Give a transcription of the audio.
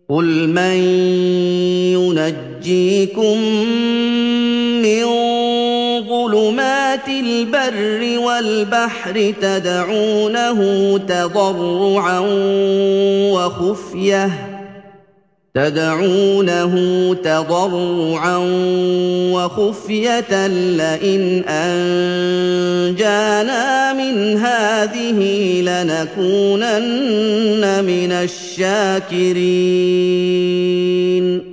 قُلْ مَن يُنَجِّيكُم مِّن ظُلُمَاتِ الْبَرِّ وَالْبَحْرِ تَدْعُونَهُ تَضَرُّعًا وَخُفْيَةً لَّئِنْ أَنجَانَا مِنْ هَٰذِهِ لَنَكُونَنَّ مِنَ الشَّاكِرِينَ